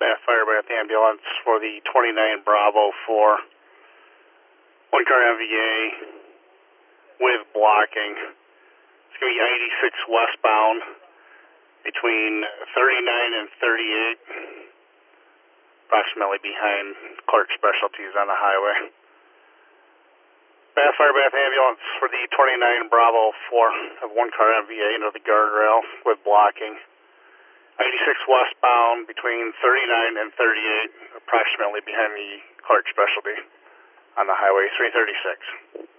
Bath Fire Bath Ambulance for the 29 Bravo for one car MVA with blocking. It's going to be 86 westbound between 39 and 38, approximately behind Clark Specialties on the highway. Bath Fire Bath Ambulance for the 29 Bravo for one car MVA into the guardrail with blocking. 86 westbound between 39 and 38, approximately behind the Clark Specialty on the highway 336.